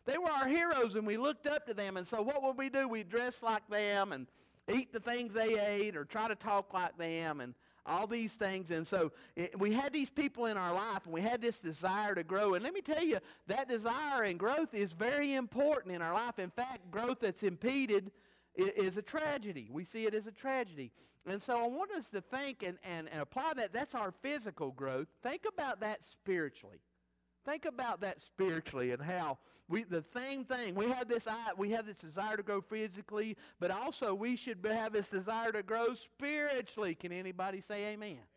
They were our heroes, and we looked up to them. And so what would we do? We'd dress like them and eat the things they ate or try to talk like them and all these things. And so we had these people in our life, and we had this desire to grow. And let me tell you, that desire and growth is very important in our life. In fact, growth that's impeded is a tragedy. We see it as a tragedy. And so I want us to think and apply that. That's our physical growth. Think about that spiritually. Think about that spiritually and how the same thing. We have this desire to grow physically, but also we should have this desire to grow spiritually. Can anybody say amen? Amen.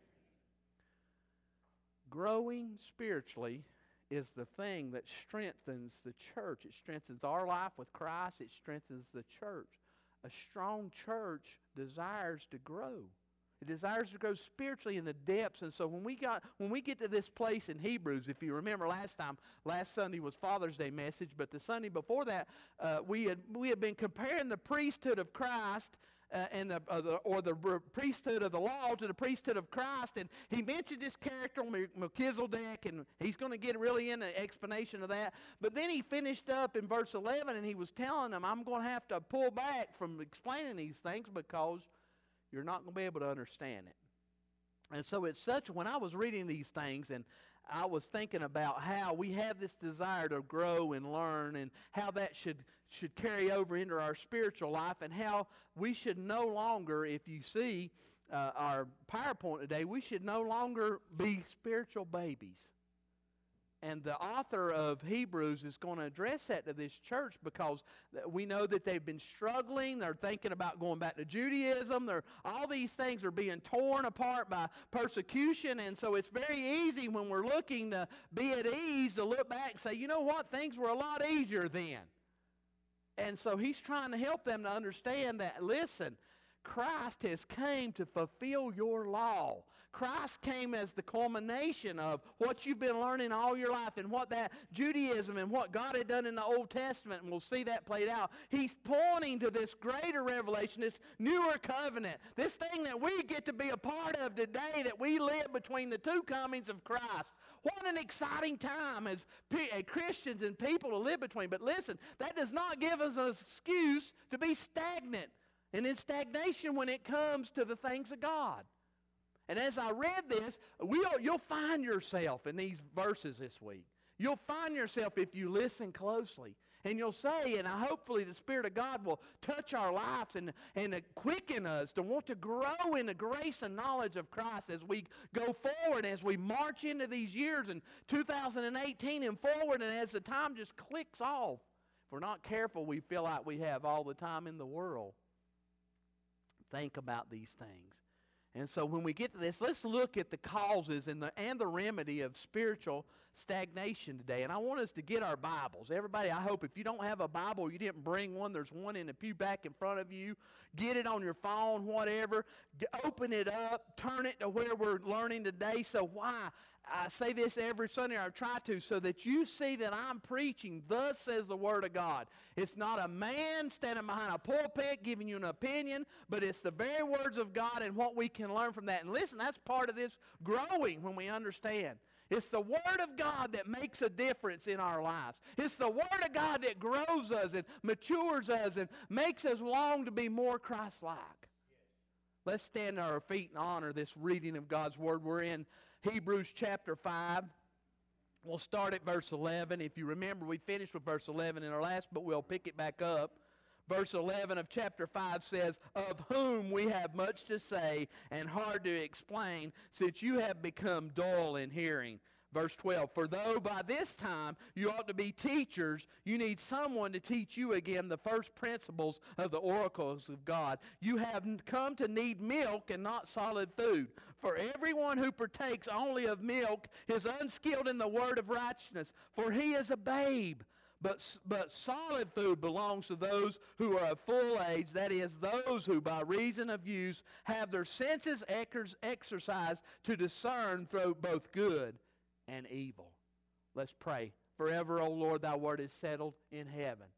Growing spiritually is the thing that strengthens the church. It strengthens our life with Christ. It strengthens the church. A strong church desires to grow. It desires to grow spiritually in the depths. And so when we get to this place in Hebrews, if you remember last Sunday was Father's Day message, but the Sunday before that, we had been comparing the priesthood of Christ and the priesthood of the law to the priesthood of Christ. And he mentioned this character Melchizedek, and he's going to get really into the explanation of that. But then he finished up in verse 11, and he was telling them, I'm going to have to pull back from explaining these things because you're not going to be able to understand it. And so it's such, when I was reading these things and I was thinking about how we have this desire to grow and learn and how that should carry over into our spiritual life and how we should no longer, if you see our PowerPoint today, we should no longer be spiritual babies. And the author of Hebrews is going to address that to this church because we know that they've been struggling. They're thinking about going back to Judaism. All these things are being torn apart by persecution. And so it's very easy when we're looking to be at ease to look back and say, you know what, things were a lot easier then. And so he's trying to help them to understand that, listen, Christ has came to fulfill your law. Christ came as the culmination of what you've been learning all your life and what that Judaism and what God had done in the Old Testament, and we'll see that played out. He's pointing to this greater revelation, this newer covenant, this thing that we get to be a part of today, that we live between the two comings of Christ. What an exciting time as Christians and people to live between. But listen, that does not give us an excuse to be stagnant and in stagnation when it comes to the things of God. And as I read this, you'll find yourself in these verses this week. You'll find yourself if you listen closely. And you'll say, and hopefully the Spirit of God will touch our lives and quicken us to want to grow in the grace and knowledge of Christ as we go forward, as we march into these years in 2018 and forward, and as the time just clicks off. If we're not careful, we feel like we have all the time in the world. Think about these things. And so when we get to this, let's look at the causes and the remedy of spiritual stagnation today. And I want us to get our Bibles. Everybody, I hope if you don't have a Bible, you didn't bring one, there's one in the pew back in front of you. Get it on your phone, whatever. Open it up. Turn it to where we're learning today. So why? I say this every Sunday, I try to, so that you see that I'm preaching, thus says the Word of God. It's not a man standing behind a pulpit giving you an opinion, but it's the very words of God and what we can learn from that. And listen, that's part of this growing when we understand. It's the Word of God that makes a difference in our lives. It's the Word of God that grows us and matures us and makes us long to be more Christ-like. Let's stand on our feet and honor this reading of God's Word. We're in Hebrews chapter 5. We'll start at verse 11. If you remember, we finished with verse 11 in our last, but we'll pick it back up. Verse 11 of chapter 5 says, "Of whom we have much to say and hard to explain, since you have become dull in hearing." Verse 12, "For though by this time you ought to be teachers, you need someone to teach you again the first principles of the oracles of God. You have come to need milk and not solid food. For everyone who partakes only of milk is unskilled in the word of righteousness, for he is a babe. But solid food belongs to those who are of full age, that is, those who by reason of use have their senses exercised to discern through both good and evil." Let's pray. Forever, O Lord, thy word is settled in heaven.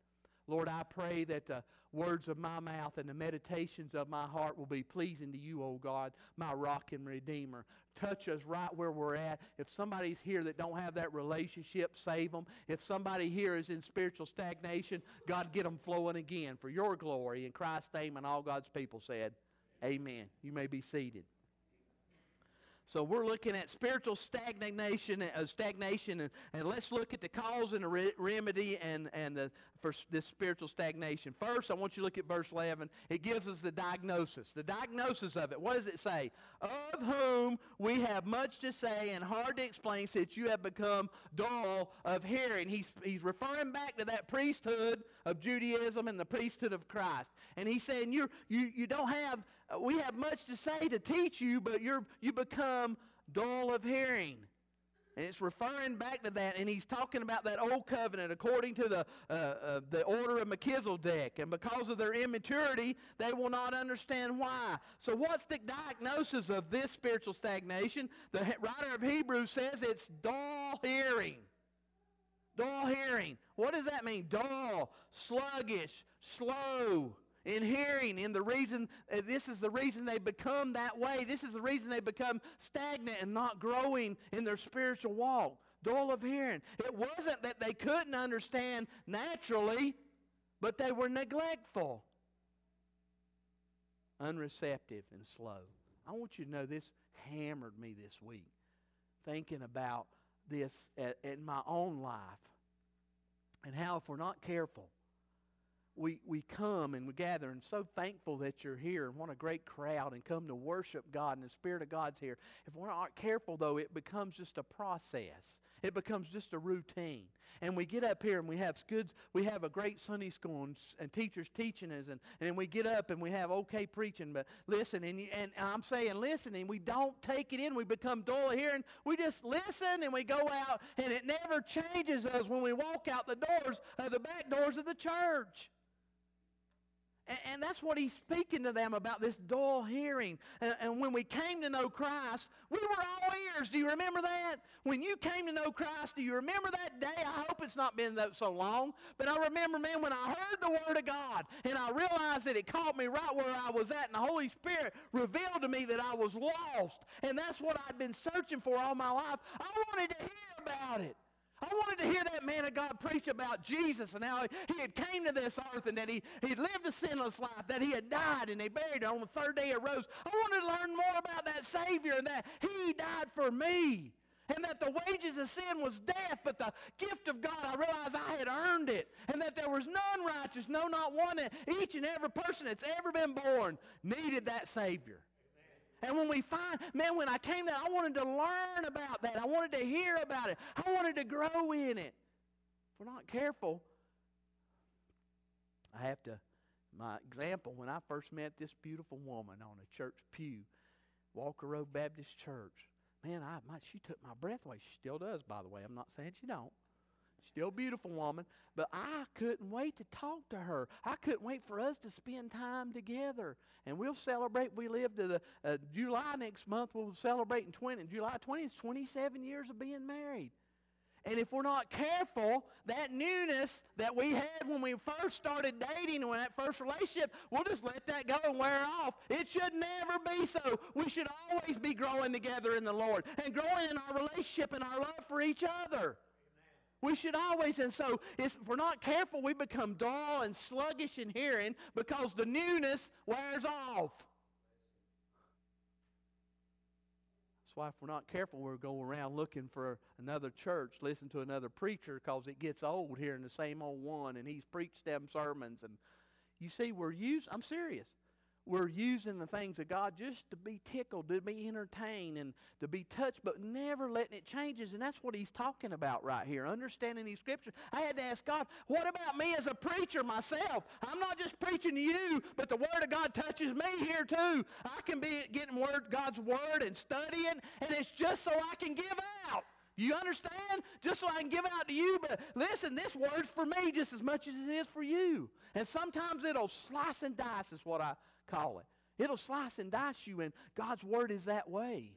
Lord, I pray that the words of my mouth and the meditations of my heart will be pleasing to you, O God, my rock and redeemer. Touch us right where we're at. If somebody's here that don't have that relationship, save them. If somebody here is in spiritual stagnation, God, get them flowing again for your glory. In Christ's name, and all God's people said, amen. You may be seated. So we're looking at spiritual stagnation, and let's look at the cause and the remedy for this spiritual stagnation. First, I want you to look at verse 11. It gives us the diagnosis. The diagnosis of it. What does it say? Of whom we have much to say and hard to explain, since you have become dull of hearing. He's referring back to that priesthood of Judaism and the priesthood of Christ. And he's saying you don't have... We have much to say to teach you, but you become dull of hearing. And it's referring back to that, and he's talking about that old covenant according to the order of Melchizedek. And because of their immaturity, they will not understand why. So what's the diagnosis of this spiritual stagnation? The writer of Hebrews says it's dull hearing. Dull hearing. What does that mean? Dull, sluggish, slow in hearing. And this is the reason they become that way. This is the reason they become stagnant and not growing in their spiritual walk. Dull of hearing. It wasn't that they couldn't understand naturally, but they were neglectful, unreceptive, and slow. I want you to know this hammered me this week, thinking about this in my own life, and how if we're not careful, we come and we gather, and so thankful that you're here, and what a great crowd, and come to worship God, and the Spirit of God's here. If we're not careful, though, it becomes just a process. It becomes just a routine. And we get up here and we have a great Sunday school and teachers teaching us, and we get up and we have okay preaching, but listen, and I'm saying listen, and we don't take it in. We become dull of hearing. We just listen and we go out, and it never changes us when we walk out the back doors of the church. And that's what he's speaking to them about, this dull hearing. And when we came to know Christ, we were all ears. Do you remember that? When you came to know Christ, do you remember that day? I hope it's not been so long. But I remember, man, when I heard the Word of God, and I realized that it caught me right where I was at, and the Holy Spirit revealed to me that I was lost. And that's what I'd been searching for all my life. I wanted to hear about it. I wanted to hear that man of God preach about Jesus and how he had came to this earth, and that he lived a sinless life, that he had died and they buried him. On the third day he arose. I wanted to learn more about that Savior, and that he died for me, and that the wages of sin was death, but the gift of God, I realized I had earned it, and that there was none righteous, no, not one. That each and every person that's ever been born needed that Savior. And when when I came there, I wanted to learn about that. I wanted to hear about it. I wanted to grow in it. If we're not careful, my example, when I first met this beautiful woman on a church pew, Walker Road Baptist Church, man, she took my breath away. She still does, by the way. I'm not saying she don't. Still a beautiful woman, but I couldn't wait to talk to her. I couldn't wait for us to spend time together. And we'll celebrate. We live to the July next month. We'll celebrate July 20th, 27 years of being married. And if we're not careful, that newness that we had when we first started dating, when that first relationship, we'll just let that go and wear off. It should never be so. We should always be growing together in the Lord and growing in our relationship and our love for each other. We should always, and so if we're not careful, we become dull and sluggish in hearing because the newness wears off. That's why if we're not careful, we'll go around looking for another church, listen to another preacher, because it gets old hearing the same old one, and he's preached them sermons. And you see, I'm serious. We're using the things of God just to be tickled, to be entertained, and to be touched, but never letting it change us. And that's what he's talking about right here, understanding these scriptures. I had to ask God, what about me as a preacher myself? I'm not just preaching to you, but the Word of God touches me here too. I can be getting God's Word and studying, and it's just so I can give out. You understand? Just so I can give out to you. But listen, this word's for me just as much as it is for you. And sometimes it'll slice and dice is what I call it. It'll slice and dice you, and God's Word is that way.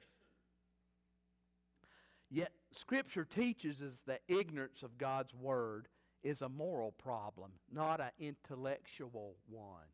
Yet Scripture teaches us that ignorance of God's Word is a moral problem, not an intellectual one.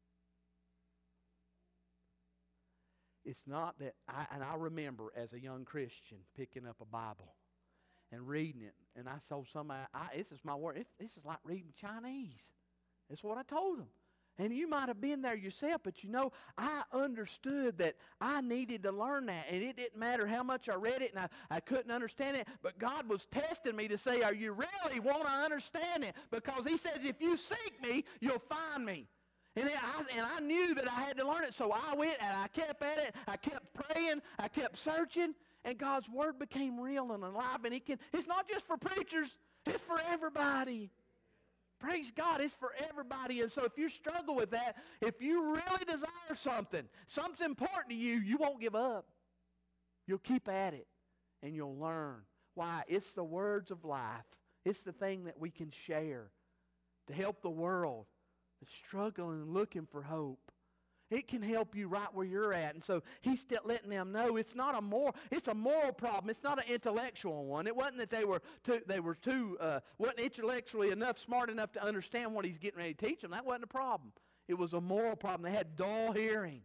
It's not that, I remember as a young Christian picking up a Bible and reading it, and I told somebody, this is my word, this is like reading Chinese. That's what I told them. And you might have been there yourself, but you know, I understood that I needed to learn that. And it didn't matter how much I read it, and I couldn't understand it. But God was testing me to say, are you really want to understand it? Because He says, if you seek me, you'll find me. And I knew that I had to learn it. So I went and I kept at it. I kept praying. I kept searching. And God's Word became real and alive. And it's not just for preachers. It's for everybody. Praise God, it's for everybody. And so if you struggle with that, if you really desire something's important to you, you won't give up. You'll keep at it, and you'll learn. Why? It's the words of life. It's the thing that we can share to help the world that's struggling and looking for hope. It can help you right where you're at. And so He's still letting them know it's not it's a moral problem. It's not an intellectual one. It wasn't that they wasn't intellectually smart enough to understand what He's getting ready to teach them. That wasn't a problem. It was a moral problem. They had dull hearing.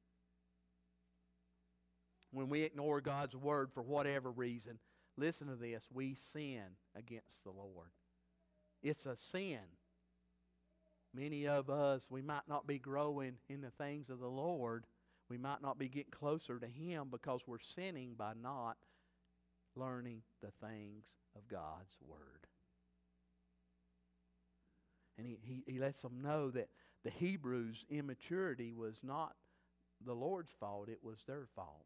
When we ignore God's Word for whatever reason, listen to this, we sin against the Lord. It's a sin. Many of us, we might not be growing in the things of the Lord. We might not be getting closer to Him because we're sinning by not learning the things of God's Word. And he lets them know that the Hebrews' immaturity was not the Lord's fault, it was their fault.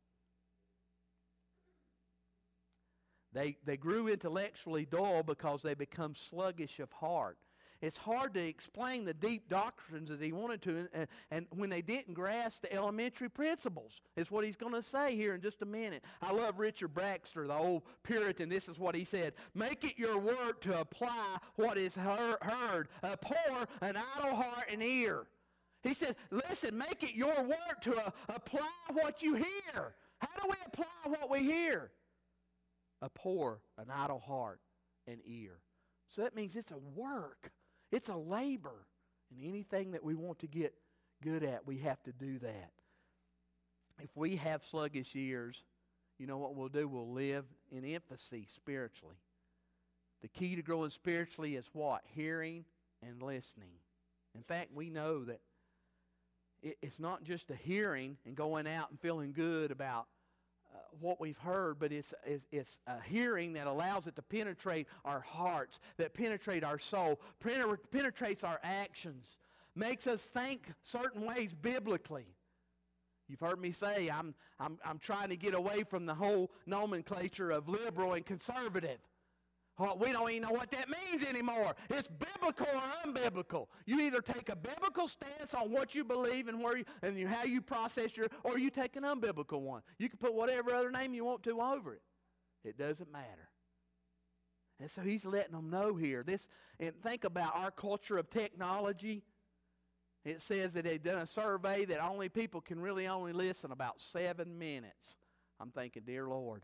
They grew intellectually dull because they become sluggish of heart. It's hard to explain the deep doctrines as He wanted to, and when they didn't grasp the elementary principles, is what He's going to say here in just a minute. I love Richard Baxter, the old Puritan. This is what he said: make it your work to apply what is heard, abhor an idle heart and ear. He said, listen, make it your work to apply what you hear. How do we apply what we hear? Abhor an idle heart and ear. So that means it's a work. It's a labor. And anything that we want to get good at, we have to do that. If we have sluggish ears, you know what we'll do? We'll live in infancy spiritually. The key to growing spiritually is what? Hearing and listening. In fact, we know that it's not just a hearing and going out and feeling good about what we've heard, but it's a hearing that allows it to penetrate our hearts, that penetrate our soul, penetrates our actions, makes us think certain ways biblically. You've heard me say I'm trying to get away from the whole nomenclature of liberal and conservative. We don't even know what that means anymore. It's biblical or unbiblical. You either take a biblical stance on what you believe and how you process or you take an unbiblical one. You can put whatever other name you want to over it. It doesn't matter. And so He's letting them know here. And think about our culture of technology. It says that they've done a survey that people can really only listen about 7 minutes. I'm thinking, dear Lord.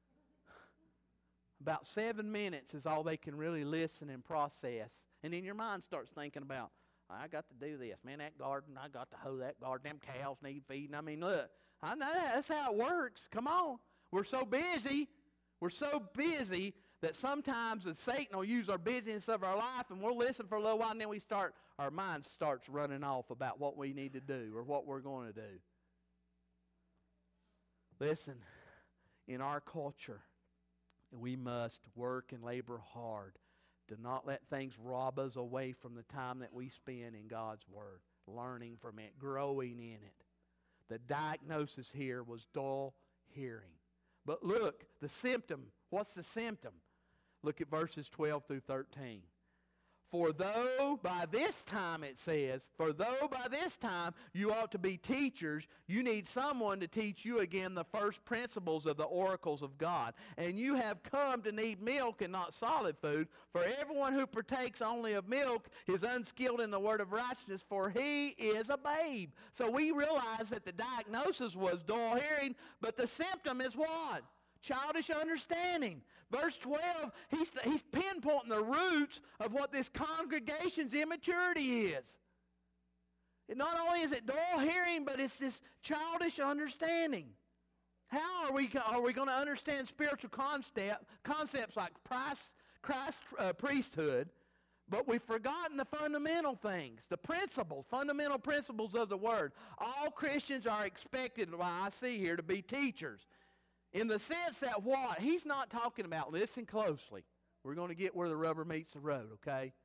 About 7 minutes is all they can really listen and process. And then your mind starts thinking about, I got to do this. Man, that garden, I got to hoe that garden. Them cows need feeding. I mean, look, I know that's how it works. Come on. We're so busy. We're so busy that sometimes Satan will use our busyness of our life, and we'll listen for a little while, and then our mind starts running off about what we need to do or what we're going to do. Listen, in our culture, we must work and labor hard to not let things rob us away from the time that we spend in God's Word, learning from it, growing in it. The diagnosis here was dull hearing. But look, the symptom. What's the symptom? Look at verses 12 through 13. For though by this time, it says, you ought to be teachers, you need someone to teach you again the first principles of the oracles of God. And you have come to need milk and not solid food. For everyone who partakes only of milk is unskilled in the word of righteousness, for he is a babe. So we realize that the diagnosis was dull hearing, but the symptom is what? Childish understanding. Verse 12, he's pinpointing the roots of what this congregation's immaturity is. Not only is it dull hearing, but it's this childish understanding. How are we going to understand spiritual concepts like Christ's priesthood, but we've forgotten the fundamental things, the principles, fundamental principles of the Word? All Christians are expected, I see here, to be teachers. In the sense that what? He's not talking about, listen closely. We're going to get where the rubber meets the road, okay?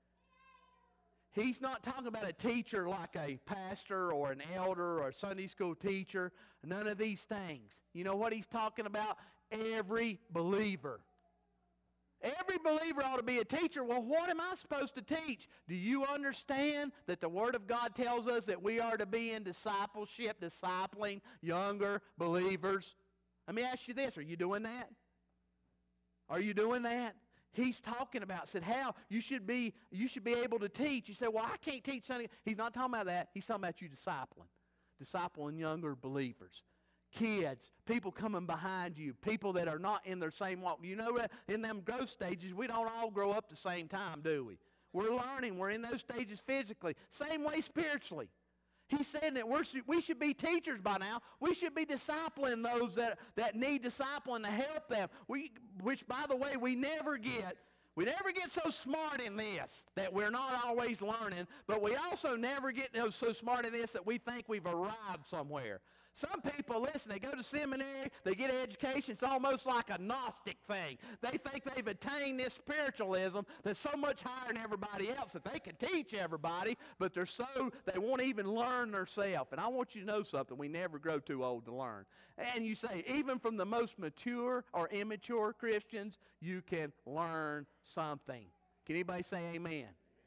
He's not talking about a teacher like a pastor or an elder or a Sunday school teacher. None of these things. You know what he's talking about? Every believer. Every believer ought to be a teacher. Well, what am I supposed to teach? Do you understand that the Word of God tells us that we are to be in discipleship, discipling younger believers? Let me ask you this. Are you doing that? Are you doing that? He's talking about, said, how? You should be able to teach. You say, well, I can't teach Sunday. He's not talking about that. He's talking about you discipling younger believers. Kids, people coming behind you, people that are not in their same walk. You know that in them growth stages, we don't all grow up the same time, do we? We're learning. We're in those stages physically. Same way spiritually. He's saying that we should be teachers by now. We should be discipling those that need discipling to help them. Which, by the way, we never get so smart in this that we're not always learning, but we also never get so smart in this that we think we've arrived somewhere. Some people, listen, they go to seminary, they get an education. It's almost like a Gnostic thing. They think they've attained this spiritualism that's so much higher than everybody else that they can teach everybody, but they won't even learn themselves. And I want you to know something. We never grow too old to learn. And you say, even from the most mature or immature Christians, you can learn something. Can anybody say amen?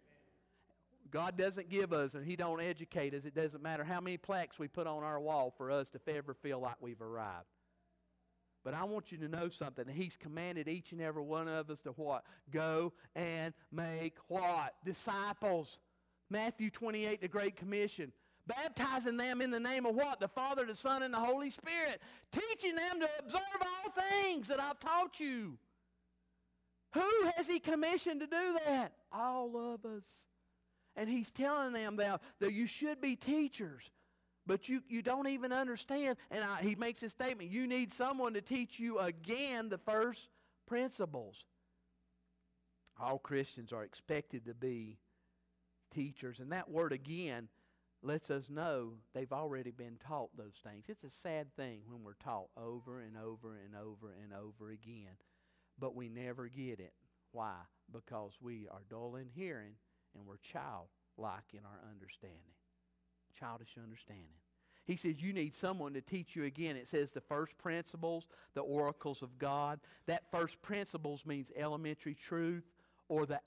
God doesn't give us and He don't educate us. It doesn't matter how many plaques we put on our wall for us to ever feel like we've arrived. But I want you to know something. He's commanded each and every one of us to what? Go and make what? Disciples. Matthew 28, the Great Commission. Baptizing them in the name of what? The Father, the Son, and the Holy Spirit. Teaching them to observe all things that I've taught you. Who has He commissioned to do that? All of us. And He's telling them that you should be teachers, but you don't even understand. And He makes this statement, you need someone to teach you again the first principles. All Christians are expected to be teachers. And that word again lets us know they've already been taught those things. It's a sad thing when we're taught over and over and over and over again, but we never get it. Why? Because we are dull in hearing and we're childlike in our understanding. Childish understanding. He says you need someone to teach you again. It says the first principles, the oracles of God. That first principles means elementary truth or the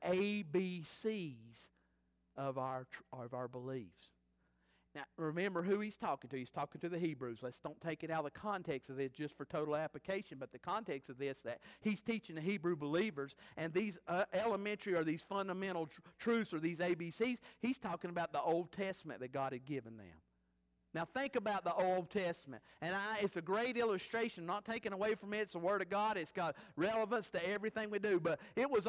ABCs of our beliefs. Now, remember who he's talking to. He's talking to the Hebrews. Let's don't take it out of the context of this just for total application, but the context of this, that he's teaching the Hebrew believers, and these elementary or these fundamental truths or these ABCs, he's talking about the Old Testament that God had given them. Now, think about the Old Testament. And it's a great illustration, not taken away from it. It's the Word of God. It's got relevance to everything we do. But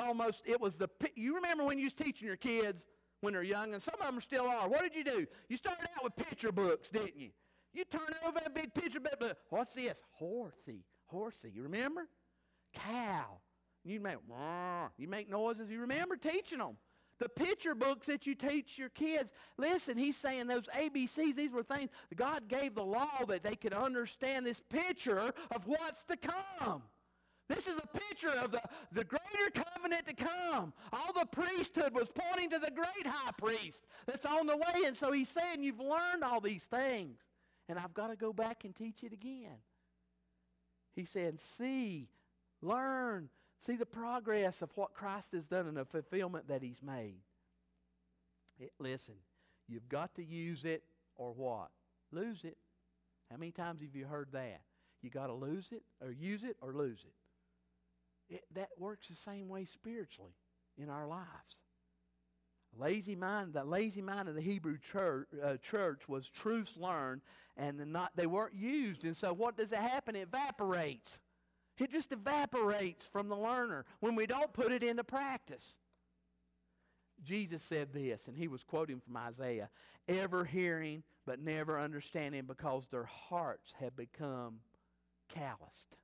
you remember when you was teaching your kids when they're young, and some of them still are. What did you do? You started out with picture books, didn't you? You turn over a big picture book. What's this? Horsey. You remember? Cow. You make noises. You remember teaching them. The picture books that you teach your kids. Listen, he's saying those ABCs, these were things God gave the law that they could understand this picture of what's to come. This is a picture of the greater covenant to come. All the priesthood was pointing to the great high priest that's on the way. And so he's saying, you've learned all these things, and I've got to go back and teach it again. He's saying, learn, see the progress of what Christ has done and the fulfillment that He's made. Listen, you've got to use it or what? Lose it. How many times have you heard that? You got to lose it or use it or lose it. That works the same way spiritually in our lives. The lazy mind of the Hebrew church was truths learned and they weren't used. And so what does it happen? It evaporates. It just evaporates from the learner when we don't put it into practice. Jesus said this, and he was quoting from Isaiah, ever hearing but never understanding because their hearts have become calloused.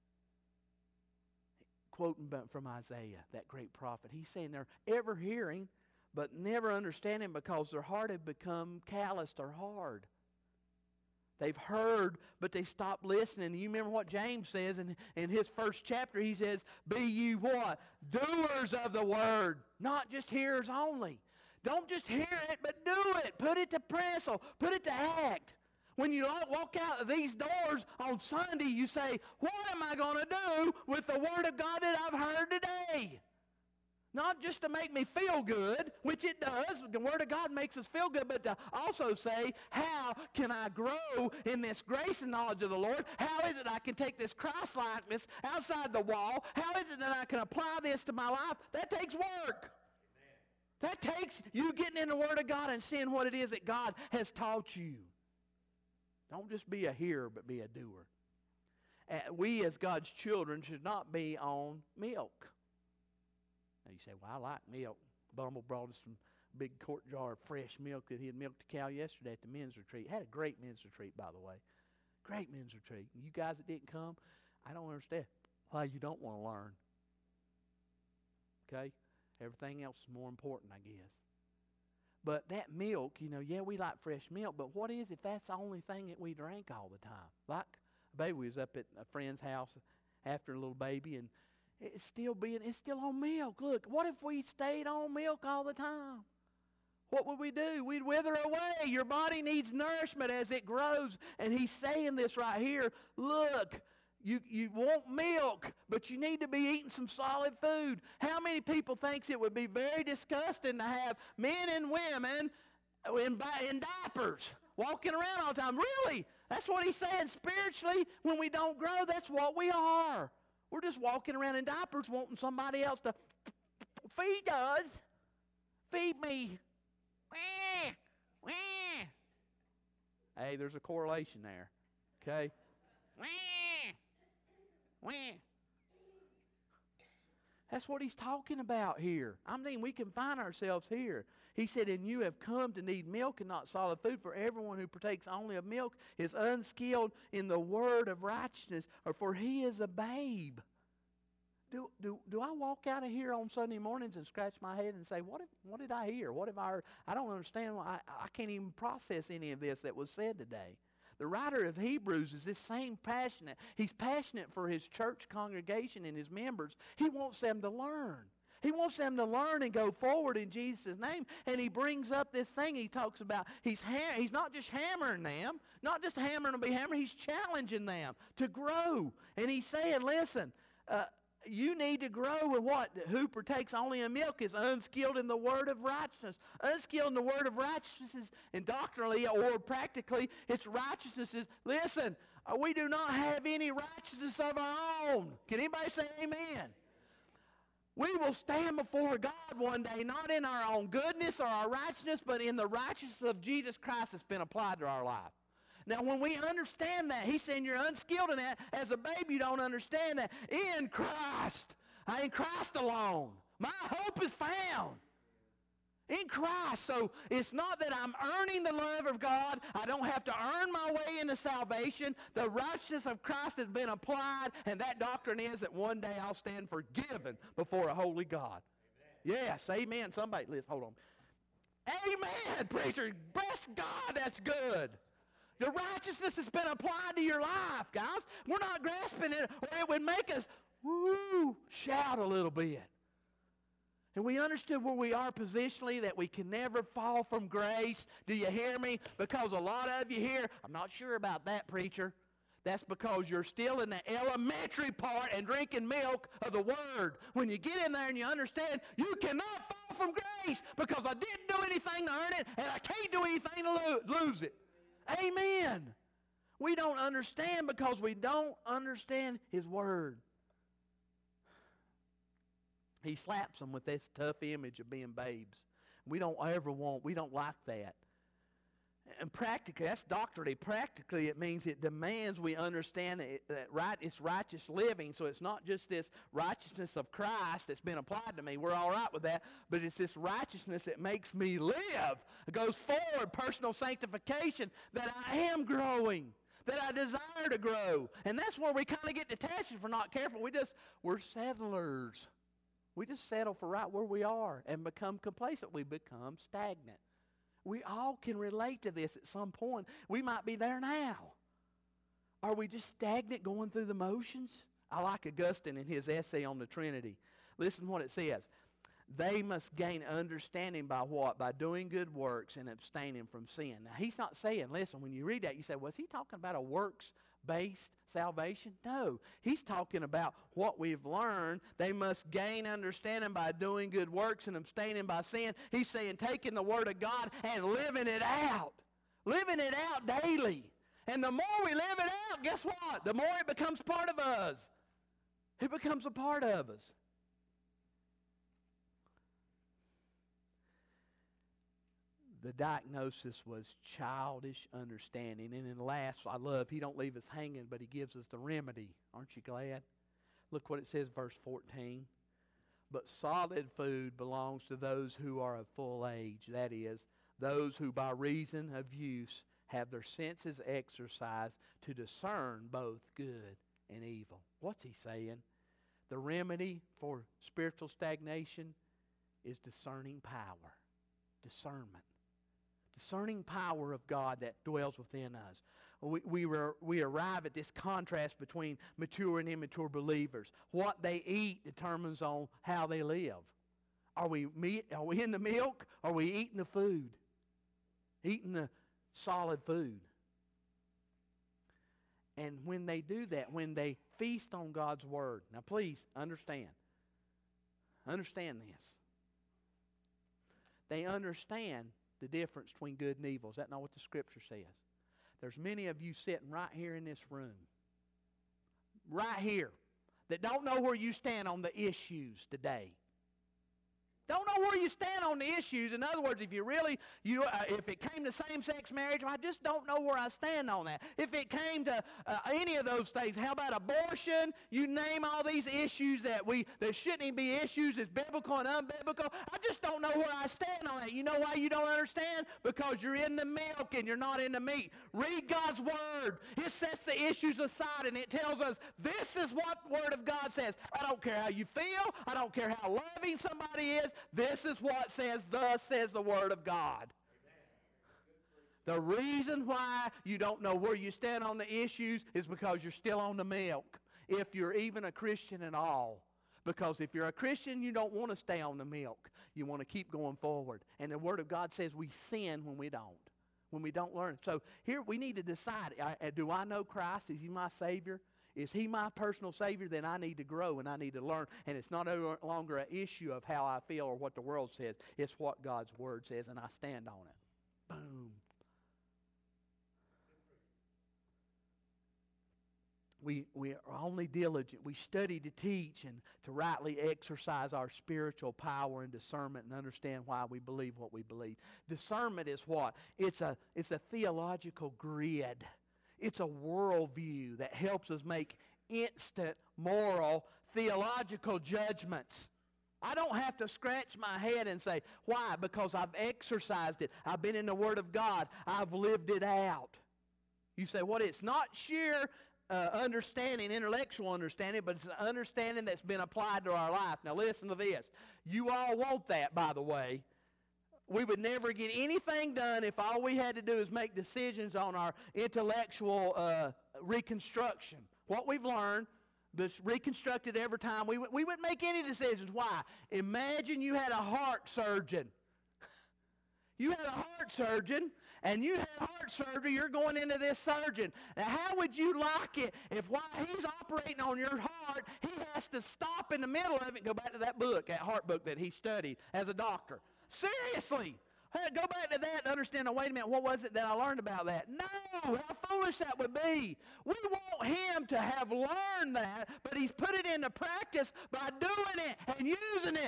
Quoting from Isaiah, that great prophet. He's saying they're ever hearing but never understanding because their heart had become calloused or hard. They've heard, but they stopped listening. You remember what James says in his first chapter? He says, be ye what? Doers of the word, not just hearers only. Don't just hear it, but do it. Put it to press, put it to act. When you walk out of these doors on Sunday, you say, what am I going to do with the Word of God that I've heard today? Not just to make me feel good, which it does. The Word of God makes us feel good, but to also say, how can I grow in this grace and knowledge of the Lord? How is it I can take this Christ-likeness outside the wall? How is it that I can apply this to my life? That takes work. That takes you getting in the Word of God and seeing what it is that God has taught you. Don't just be a hearer, but be a doer. We as God's children should not be on milk. Now you say, well, I like milk. Bumble brought us some big quart jar of fresh milk that he had milked a cow yesterday at the men's retreat. Had a great men's retreat, by the way. Great men's retreat. You guys that didn't come, I don't understand why you don't want to learn. Okay? Everything else is more important, I guess. But that milk, yeah, we like fresh milk, but what is if that's the only thing that we drank all the time? Like a baby was up at a friend's house after a little baby, and it's still on milk. Look, what if we stayed on milk all the time? What would we do? We'd wither away. Your body needs nourishment as it grows. And he's saying this right here. Look, you want milk, but you need to be eating some solid food. How many people thinks it would be very disgusting to have men and women in diapers walking around all the time? Really? That's what he's saying. Spiritually, when we don't grow, that's what we are. We're just walking around in diapers wanting somebody else to feed us. Feed me. Hey, there's a correlation there. Okay? That's what he's talking about here. I mean, we can find ourselves here. He said, and you have come to need milk and not solid food, for everyone who partakes only of milk is unskilled in the word of righteousness, or for he is a babe. Do I walk out of here on Sunday mornings and scratch my head and say, what did I hear? What have I heard? I don't understand. I can't even process any of this that was said today. The writer of Hebrews is this same passionate. He's passionate for his church congregation and his members. He wants them to learn. He wants them to learn and go forward in Jesus' name. And he brings up this thing he talks about. He's not just hammering them, not just hammering to be hammering. He's challenging them to grow. And he's saying, listen, you need to grow in what? Who partakes only in milk is unskilled in the word of righteousness. Unskilled in the word of righteousness, and doctrinally or practically, its righteousness is, listen, we do not have any righteousness of our own. Can anybody say amen? We will stand before God one day, not in our own goodness or our righteousness, but in the righteousness of Jesus Christ that's been applied to our life. Now, when we understand that, he's saying you're unskilled in that. As a baby, you don't understand that. In Christ alone, my hope is found. In Christ. So it's not that I'm earning the love of God. I don't have to earn my way into salvation. The righteousness of Christ has been applied, and that doctrine is that one day I'll stand forgiven before a holy God. Amen. Yes, amen. Somebody, listen, hold on. Amen, preacher. Bless God, that's good. The righteousness has been applied to your life, guys. We're not grasping it, or it would make us, shout a little bit. And we understood where we are positionally, that we can never fall from grace. Do you hear me? Because a lot of you here, I'm not sure about that, preacher. That's because you're still in the elementary part and drinking milk of the Word. When you get in there and you understand, you cannot fall from grace because I didn't do anything to earn it, and I can't do anything to lose it. Amen. We don't understand because we don't understand His Word. He slaps them with this tough image of being babes. We don't like that. And practically, that's doctrinally. Practically, it means it demands we understand that it's righteous living. So it's not just this righteousness of Christ that's been applied to me. We're all right with that. But it's this righteousness that makes me live. It goes forward, personal sanctification, that I am growing, that I desire to grow. And that's where we kind of get detached if we're not careful. We're settlers. We just settle for right where we are and become complacent. We become stagnant. We all can relate to this at some point. We might be there now. Are we just stagnant going through the motions? I like Augustine in his essay on the Trinity. Listen to what it says. They must gain understanding by what? By doing good works and abstaining from sin. Now, he's not saying, listen, when you read that, you say, was he talking about a works-based salvation? No. He's talking about what we've learned. They must gain understanding by doing good works and abstaining by sin. He's saying taking the Word of God and living it out. Living it out daily. And the more we live it out, guess what? The more it becomes part of us. It becomes a part of us. The diagnosis was childish understanding. And then last, I love, he don't leave us hanging, but he gives us the remedy. Aren't you glad? Look what it says, verse 14. But solid food belongs to those who are of full age. That is, those who by reason of use have their senses exercised to discern both good and evil. What's he saying? The remedy for spiritual stagnation is discerning power. Discernment. Discerning power of God that dwells within us. We arrive at this contrast between mature and immature believers. What they eat determines on how they live. Are we in the milk? Or are we eating the food? Eating the solid food. And when they do that, when they feast on God's Word, now please understand. Understand this. They understand the difference between good and evil. Is that not what the Scripture says? There's many of you sitting right here in this room, right here, that don't know where you stand on the issues today. Don't know where you stand on the issues. In other words, if you really, if it came to same-sex marriage, I just don't know where I stand on that. If it came to any of those things, how about abortion? You name all these issues that shouldn't even be issues. It's biblical and unbiblical. I just don't know where I stand on that. You know why you don't understand? Because you're in the milk and you're not in the meat. Read God's Word. It sets the issues aside and it tells us this is what the Word of God says. I don't care how you feel. I don't care how loving somebody is. This is what says, thus says the Word of God. The reason why you don't know where you stand on the issues is because you're still on the milk, if you're even a Christian at all. Because if you're a Christian, you don't want to stay on the milk. You want to keep going forward. And the Word of God says we sin when we don't learn. So here we need to decide, do I know Christ? Is He my Savior? Is He my personal Savior? Then I need to grow and I need to learn. And it's not no longer an issue of how I feel or what the world says. It's what God's Word says, and I stand on it. Boom. We are only diligent. We study to teach and to rightly exercise our spiritual power and discernment and understand why we believe what we believe. Discernment is what? It's a theological grid. It's a worldview that helps us make instant moral, theological judgments. I don't have to scratch my head and say, why? Because I've exercised it. I've been in the Word of God. I've lived it out. You say, what? It's not sheer understanding, intellectual understanding, but it's an understanding that's been applied to our life. Now listen to this. You all want that, by the way. We would never get anything done if all we had to do is make decisions on our intellectual reconstruction. What we've learned, this reconstructed every time. We wouldn't make any decisions. Why? Imagine you had a heart surgeon. You had a heart surgeon, and you had heart surgery. You're going into this surgeon. Now, how would you like it if while he's operating on your heart, he has to stop in the middle of it and go back to that book, that heart book that he studied as a doctor? Seriously. Hey, go back to that and understand, oh, wait a minute, what was it that I learned about that? No, how foolish that would be. We want him to have learned that, but he's put it into practice by doing it and using it.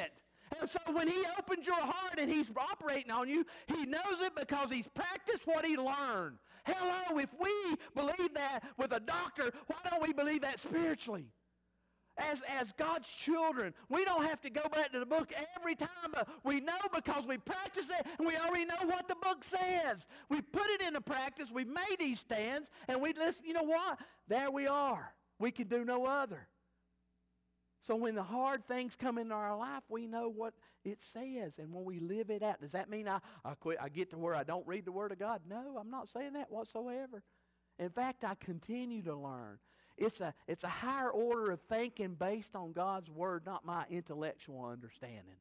And so when he opens your heart and he's operating on you, he knows it because he's practiced what he learned. Hello, if we believe that with a doctor, why don't we believe that spiritually? As God's children, we don't have to go back to the book every time, but we know because we practice it and we already know what the book says. We put it into practice, we made these stands, and we listen. You know what? There we are. We can do no other. So when the hard things come into our life, we know what it says, and when we live it out. Does that mean I quit? I get to where I don't read the Word of God? No, I'm not saying that whatsoever. In fact, I continue to learn. It's a higher order of thinking based on God's Word, not my intellectual understanding.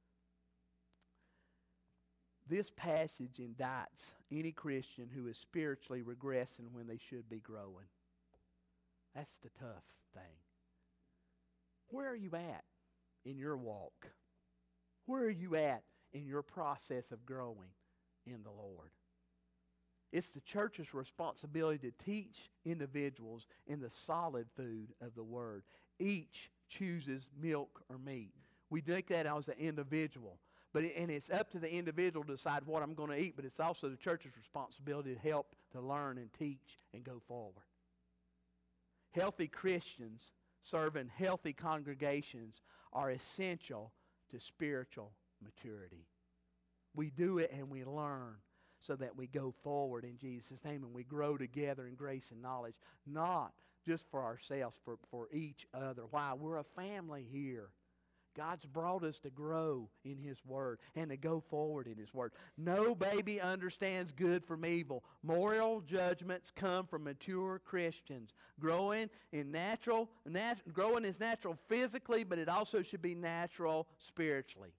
This passage indicts any Christian who is spiritually regressing when they should be growing. That's the tough thing. Where are you at in your walk? Where are you at in your process of growing in the Lord? It's the church's responsibility to teach individuals in the solid food of the Word. Each chooses milk or meat. We make that as an individual. And it's up to the individual to decide what I'm going to eat, but it's also the church's responsibility to help, to learn, and teach, and go forward. Healthy Christians serving healthy congregations are essential to spiritual maturity. We do it and we learn so that we go forward in Jesus' name and we grow together in grace and knowledge, not just for ourselves, for each other. Why? We're a family here. God's brought us to grow in His Word and to go forward in His Word. No baby understands good from evil. Moral judgments come from mature Christians. Growing is natural physically, but it also should be natural spiritually.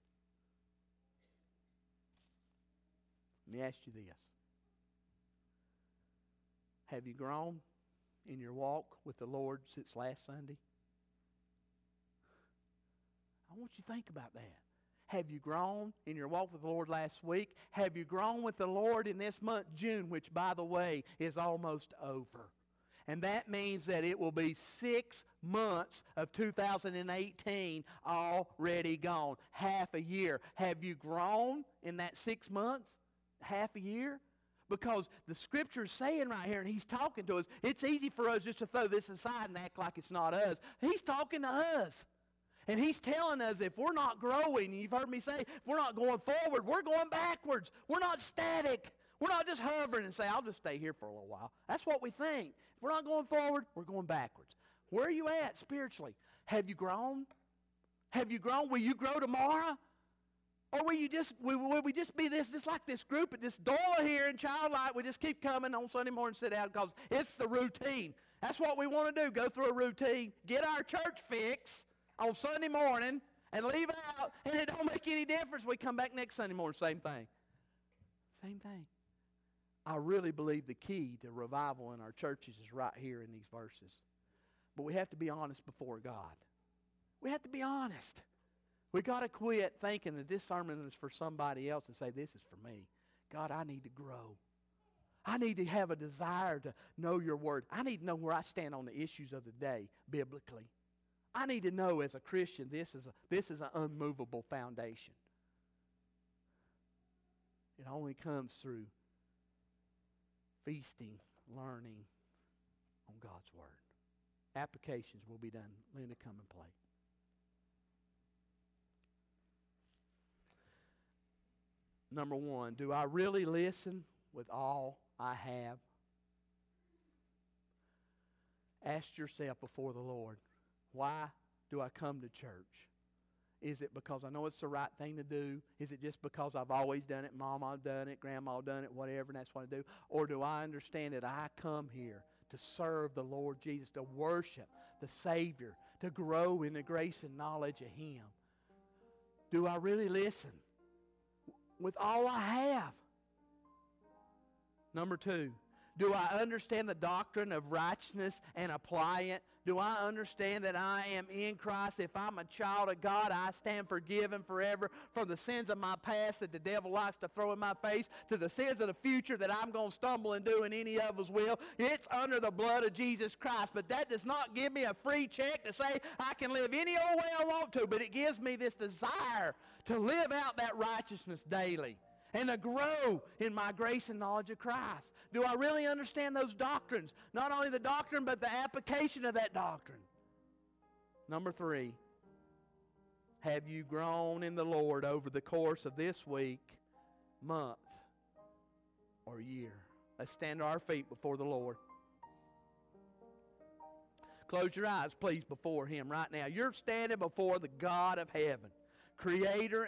Let me ask you this. Have you grown in your walk with the Lord since last Sunday? I want you to think about that. Have you grown in your walk with the Lord last week? Have you grown with the Lord in this month, June, which, by the way, is almost over? And that means that it will be 6 months of 2018 already gone. Half a year. Have you grown in that 6 months? Half a year? Because the Scripture's saying right here, and He's talking to us, it's easy for us just to throw this aside and act like it's not us. He's talking to us. And He's telling us if we're not growing, you've heard me say, if we're not going forward, we're going backwards. We're not static. We're not just hovering and say, I'll just stay here for a little while. That's what we think. If we're not going forward, we're going backwards. Where are you at spiritually? Have you grown? Have you grown? Will you grow tomorrow? Or will we just be just like this group at this Doyle here in Childlight? We just keep coming on Sunday morning and sit down because it's the routine. That's what we want to do, go through a routine, get our church fix on Sunday morning and leave out, and it don't make any difference. We come back next Sunday morning, same thing. Same thing. I really believe the key to revival in our churches is right here in these verses. But we have to be honest before God. We have to be honest. We got to quit thinking that this sermon is for somebody else and say, this is for me. God, I need to grow. I need to have a desire to know your word. I need to know where I stand on the issues of the day biblically. I need to know as a Christian this is an unmovable foundation. It only comes through feasting, learning on God's word. Applications will be done. Linda, come and play. Number one, do I really listen with all I have? Ask yourself before the Lord, why do I come to church? Is it because I know it's the right thing to do? Is it just because I've always done it, Mama's done it, Grandma's done it, whatever, and that's what I do? Or do I understand that I come here to serve the Lord Jesus, to worship the Savior, to grow in the grace and knowledge of Him? Do I really listen with all I have? Number two, do I understand the doctrine of righteousness and apply it? Do I understand that I am in Christ? If I'm a child of God, I stand forgiven forever from the sins of my past that the devil likes to throw in my face, to the sins of the future that I'm going to stumble and do, and any of us will. It's under the blood of Jesus Christ. But that does not give me a free check to say I can live any old way I want to, but it gives me this desire to live out that righteousness daily and to grow in my grace and knowledge of Christ? Do I really understand those doctrines? Not only the doctrine, but the application of that doctrine. Number 3, have you grown in the Lord over the course of this week, month, or year? Let's stand to our feet before the Lord. Close your eyes, please, before Him right now. You're standing before the God of heaven, Creator